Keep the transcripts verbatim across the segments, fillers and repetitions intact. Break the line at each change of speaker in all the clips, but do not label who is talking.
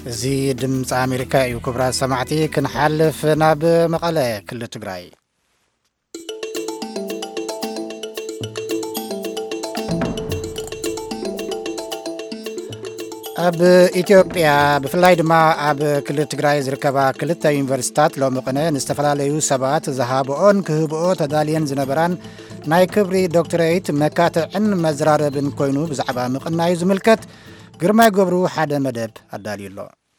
زي دمص أمريكا يكبر سمعتي كنحلف ناب مقالة كل تجراي أب إثيوبيا بفلاي دما أب كل تجراي زركبا كلتا يونيفرسيتات لو مقنة نستفلاليو سبات ذهابون كهبو تدالين زنبران ناي كبري دكتوريت مكاتعن مزراربن كوينو بزعبا مقنا يزملكت ግርማይ ገብሩ ሓደ መደብ አዳልይሎ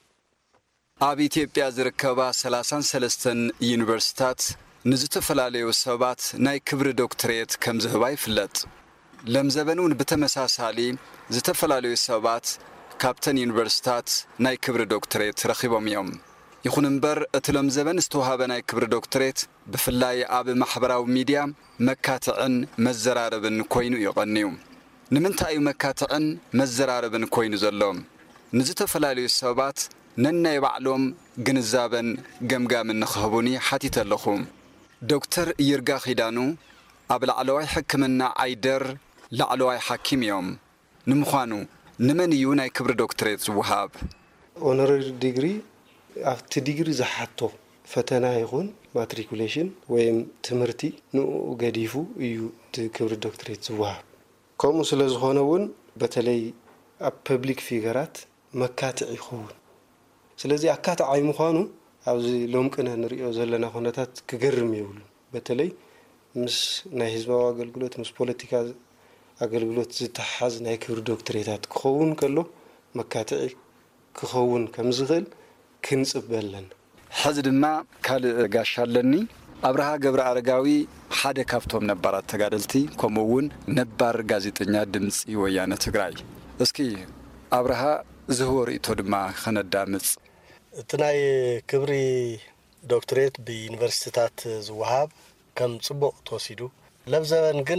ኣብ ኢትዮጵያ ዝርከባ ሰላሳ ወሰለስተ ዩኒቨርሲቲታት ንዝተፈላለዩ ሰባት ናይ ክብሪ ዶክተሬት ከም ዝህባ ይፍለጥ ለምዘበኑን በተመሳሳሊ ዝተፈላለዩ ሰባት ካብተን ዩኒቨርሲቲታት ናይ ክብሪ ዶክተሬት ረኺቦም እዮም ይኹን እምበር እቲ ለምዘበን ዝተወሃበ ናይ ክብሪ ዶክተሬት ብፍላይ ኣብ ማሕበራዊ ሚድያ መካትዕን መዘራረብን ኮይኑ ይቐንዩ ንምንታይ መካትዕን መዘራረብን ኮይኑ ዘሎም ንዝተፈላለዩ ሰባት ነናይ ባዕሎም ግንዛበን ገምጋምን ንኽህቡኒ ሓቲት ኣለኹም ዶክተር ይርጋ ኺዳኑ ኣብ ላዕለዋይ ሕክምና ዓይደር ላዕለዋይ ሓኪም እዮም ንምዃኑ ንመን እዩ ናይ ክብሪ ዶክተሬት ዝወሃብ
ኦነራሪ ዲግሪ ኣብቲ ዲግሪ ዝሓቶ ፈተና ይኹን ማትሪኩሌሽን ወይም ትምህርቲ ንኡ ገዲፉ እዩ እቲ ክብሪ ዶክተሬት ዝወሃብ كم سلزخونون بتلي public figurات مكاتع يخون سلزي أكاتع عي مخانو أو زي لوم كنا نريو زلنا خونتات كجرم يقول بتلي مش نهزبا أقولت مش بوليتيكا أقولت زتحز نايكور دكتوريات كخون كله مكاتع كخون كم زغل كنس بلن
حزد ما كال قاشالني أبرها قبر عرقاوي حدا كافتهم نبارات تقادلتي كمون نبار غازيتنيا دمصي ويانا تقراي اسكي أبرها زهور إتودما خندامص
تناي كبري دكتوريت بيونيفرسيتات زوهاب كم صبق توسيدو لبزبن كن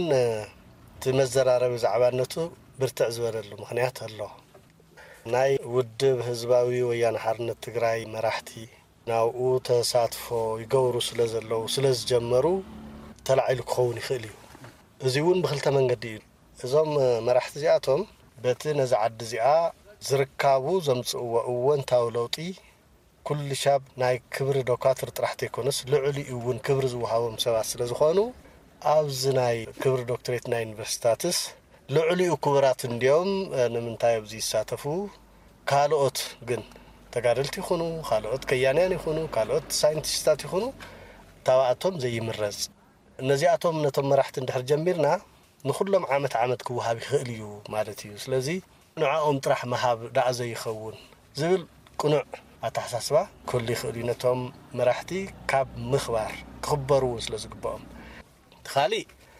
تمزرارب زعبانتو برتع زبرلو مخنيات الله ناي ودب حزباوي ويانا حرنت تقراي مراحتي ناو تساتفو يقورو سلازلو سلاز جمرو تلعيل كخون يخليو ازيون بخلتا منقدي ازوم مرحت زياتهم بتي نزعد زيا زركابو زمصو اون تاولوطي كل شاب ناي كبر دوكاتر طرحت يكونس لعلي اون كبر زوهاوم سبات سلازخونو ابز ناي كبر دكتوريت ناي يونيفرسيتاتس لعلي كبرات انديوم نمنتاي بزي ساتفو كالوت جن تقارلتي خونو خالوت كيانيان يخونو كالوت ساينتيستات يخونو تاواتهم زي مرز نزياتهم نتم راحت ندحر جميرنا نخلهم عامت عامت كوهاب يخليو مالتي سلازي نوعهم طرح مهاب دع زي يخون زبل قنوع اتحساسبا كل يخلينتهم مراحتي كاب مخبار خبروا سلازي قبام خالي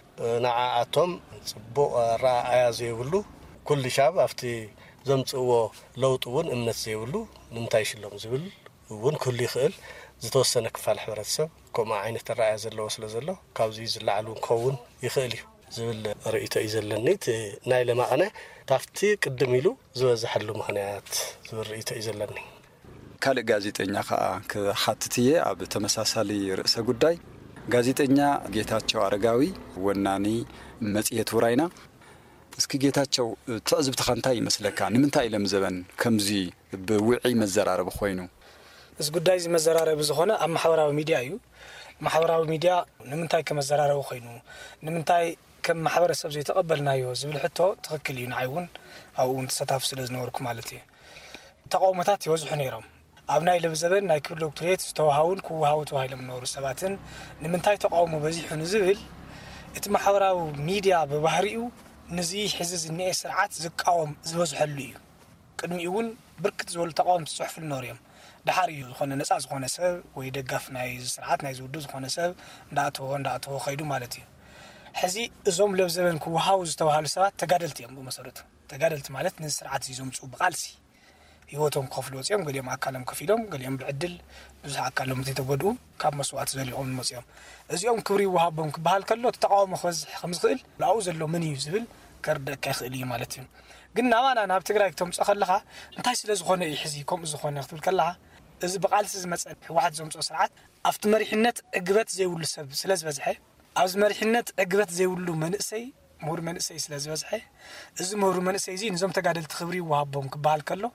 نعاتهم صبو رأي زي يقولوا كل شاب افتي زمصو لوطون امنت زيولو نمتايش لهم زبل ون كل يخل زتوسنه كفال حبرتسب كما عينت الرأي زلو سلازلو كابزي زلعلو كون يخليو زبل رئيته يزلنيت ناي لمعنى تافتي قدميلو زوزحلو مخنيات زبل رئيته يزلني
كال غازيتኛ خا كحاتتيه اب تمساسالي رئيس ጉዳይ ጋዜጠኛ ጌታቸው አረጋዊ ወናኒ መጽየት ወራይና እስኪ ጌታቸው ተዕዝብ ተኸንታይ ይመስለካ ንምንታይ ለምዘበን ከምዚ በውዒ መዘራረብ ኮይኑ
اس ጉዳይ ዚ መዘራረብ ዝኾነ ኣብ ማሕበራዊ ሚድያ እዩ ማሕበራዊ ሚድያ ንምንታይ ከመዘራረብ ኮይኑ ንምንታይ ከም ማሕበረሰብ ዘይተቀበልናዮ ዝብል ሕቶ ትክክል እዩ ንዓይውን ኣብውን ተሳታፍ ስለ ዝነበርኩ ማለት እዩ ተቃውሞታት ይወዝሑ ነይሮም ኣብ ናይ ለምዘበን ናይ ክብሪ ዶክተሬት ዝተዋሃውን ክዋሃው ተዋሂሎም ነበሩ ሰባትን ንምንታይ ተቃውሞ በዚሑ ንዝብል እቲ ማሕበራዊ ሚድያ በባህሪኡ نزي حزز الناس سرعات زقاوم زوزحلو እዩ ቅድሚውን ብርክት ዝበሉ ተቃውምቲ ጽሑፍ ልኖርዮም ድሓር እዩ ዝኾነ ነፃ ዝኾነ ሰብ ወይ ደጋፍ ናይ ስርዓት ናይ ዝውዱ ዝኾነ ሰብ እንዳኣተወ እንዳኣተወ ኸይዱ ማለት እዩ ሕዚ እዞም ለብዘበን ክወሃው ዝተዋሃሉ ሰባት ተጋደልቲ እዮም ብመሰረቱ ተጋደልቲ ማለት ንስርዓት ይዞም ጽኡ ብቃልሲ ህይወቶም ከፍሉ ወጽኦም ገሊኦም አካሎም ከፊሎም ገሊኦም ብዕድል ብዙሕ አካሎም ተተጎድኡ ካብ መስዋዕት ዘሊኦም መጽኦም እዚኦም ክብሪ ወሃቦም ክባሃል ከሎ ተቃውሞ ክወዝሕ ከምዝኽእል ላው ዘሎ ምን እዩ ዝብል ከርደካ ይኽእል እዩ ማለት እዩ ግን ናባና ናብ ትግራይ ክቶም ጸኸለኻ እንታይ ስለ ዝኾነ እዩ ሕዚ ከምኡ ዝኾነ ክትብል ከለኻ እዚ ብቃልሲ ዝመጽእ ህወሓት ዘምጽኦ ስርዓት ኣብቲ መሪሕነት ዕግበት ዘይብሉ ሰብ ስለ ዝበዝሐ ኣብዚ መሪሕነት ዕግበት ዘይብሉ መንእሰይ مهور من سيس لازم أزحه إذا مهور من سيزين نظام تقعد التخبري وهابهم كبال كله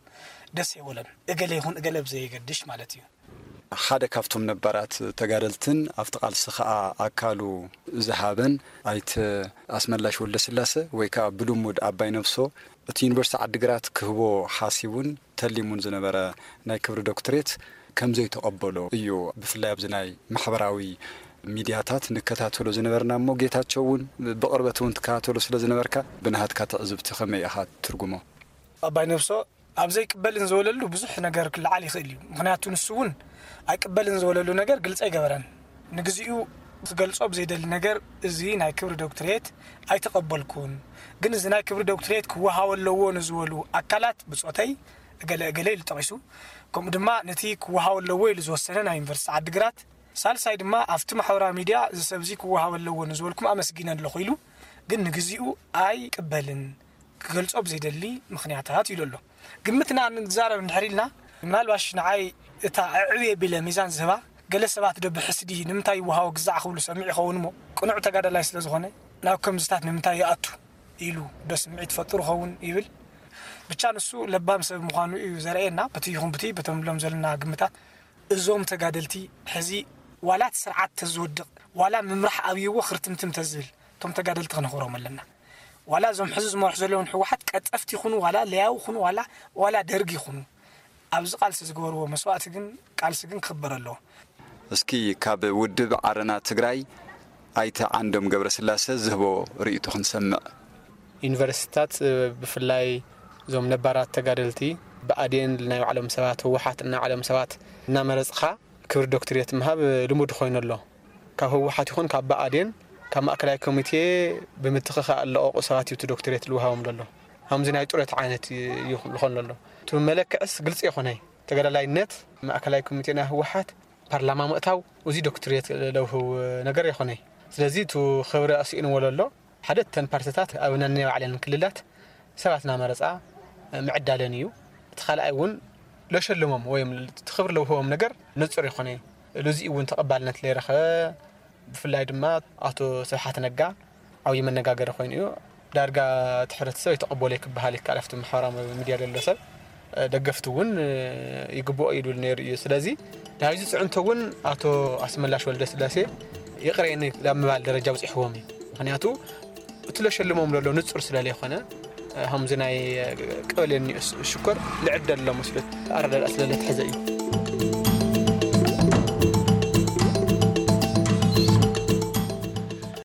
ደስ ይብለን እገለ ይሁን እገለ ብዘይ ይገድሽ ማለት እዩ
ሓደ ካብቶም ነበራት ተጋደልትን ኣብቲ ቃልሲ ከዓ ኣካሉ ዝሃበን ኣይት ኣስመላሽ ወልደስላሴ ወይ ከዓ ብሉሙድ ኣባይ ነፍሶ እቲ ዩኒቨርሲቲ ዓዲግራት ክህቦ ሓሲቡን ተሊሙን ዝነበረ ናይ ክብሪ ዶክትሬት ከም ዘይተቀበሎ እዩ ብፍላይ ኣብዚ ናይ ማሕበራዊ ሚድያታት ንከታተሎ ዝነበርና ሞ ጌታቸውን ብቅርበቱን ተካተሎ ስለ ዝነበርካ ብናሃትካ ተዕዝብቲ ከመይ ኢኻ ትርጉሞ
ኣባይ ነፍሶ ኣብዘይ ቅበልን ዘወለሉ ብዙሕ ነገር ክልዓል ይኽእል እዩ ምክንያቱ ንሱውን ኣይቅበልን ዘወለሉ ነገር ግልጽ ኣይገበረን ንግዚኡ ዝገልጾ ብዘይደሊ ነገር እዚ ናይ ክብሪ ዶክትሬት ኣይተቀበልኩን ግን እዚ ናይ ክብሪ ዶክትሬት ክወሃወለዎ ንዝወሉ ኣካላት ብጾተይ እገለ እገለ ይልጠቂሱ ከምኡ ድማ ነቲ ክወሃወለዎ ኢሉ ዝወሰነ ናይ ዩኒቨርሲቲ ዓዲግራት ሳልሳይ ድማ ኣብቲ ማሕበራዊ ሚድያ ዝሰብዚ ክወሃወለዎ ንዝወልኩም ኣመስጊነን ኣለኹ ኢሉ ግን ንግዚኡ ኣይቅበልን ክገልጾ ብዘይደሊ ምክንያታት ኢሉ ኣሎ ግምትና ንዛረብ ንሕሪልና ምናልባሽ ንዓይ እታ ዕብየ ቢለ ሚዛን ዝህባ ገለ ሰባት ደብ ሕስዲ ንምንታይ ይወሃው ግዛዕ ክብሉ ሰሚዕ ይኸውን ሞ ቅኑዕ ተጋዳላይ ስለ ዝኾነ ናብ ከምዝታት ንምንታይ ይኣቱ ኢሉ ደስምዒት ፈጥሩ ኸውን ይብል ብቻ ንሱ ለባም ሰብ ምዃኑ እዩ ዘርኤና በቲ ይኹን በቲ በተምሎም ዘለና ግምታት እዞም ተጋደልቲ ሕዚ ዋላት ስርዓት ተዝወድቕ ዋላ ምምራሕ ኣብይዎ ክርትምትም ተዝብል ቶም ተጋደልቲ ክንኽሮም ኣለና ዋላ ዞም ሕዚ ዝመርሑ ዘለውን ሕወሓት ቀጠፍቲ ይኹኑ ዋላ ለያው ይኹኑ ዋላ ዋላ ደርጊ ይኹኑ ኣብዚ ቃልሲ ዝገበርዎ መስዋዕቲ ግን ቃልሲ ግን ክኽበር ኣለዎ
እስኪ ካብ ውድብ ዓረና ትግራይ ኣይተ ዓንዶም ገብረስላሴ ዝህቦ ርእይቶ ክንሰምዕ
ዩኒቨርሲታት ብፍላይ ዞም ነባራት ተጋደልቲ ብኣዴን ናይ ዓለም ሰባት ህወሓት እና ዓለም ሰባት እና መረጽኻ ክብሪ ዶክትሬት ምሃብ ልሙድ ኮይኑ ኣሎ ካብ ህወሓት ይኹን ካብ ብኣዴን ካብ ማእከላይ ኮሚቴ ብምትኽኻ ኣለቆ ሰባት ይቱ ዶክትሬት ልውሃቦም ዘሎ همز ناي طرت عينت يخون له تو ملك اس قلت يخوني تقدر النت ما أكلاكم متينا هو حات برلمان مقتاو وزي دكتوريت لو هو نجار يخوني لذي تو خبرة أسئين ولا لا حدث تن بارتات أو نني على الكلات سبعتنا مرزعة معدلانيو تخلى أيون ليش اللوم ويم تخبر لو هو منجر نصر يخوني لذي وين تقبلنا تلي رخاء في اللايد ما أعطوا سبحة نجا أو يمن نجار يخونيو دارجة تحرت سوي تقبلك بهالك عرفت محرم مدير اللسان دقفتون يجبوا أيدو النير يسلازي هايزي سعنتون أتو أسم الله شوال دسلاسي يقرأ إني لما بعد درجة وزحوامي خنياتو تلاش اللي مملو نتصر سلالي خنا هم زناي قبل إني الشكر لعدة اللي مسلت أرد الأسئلة تحزقي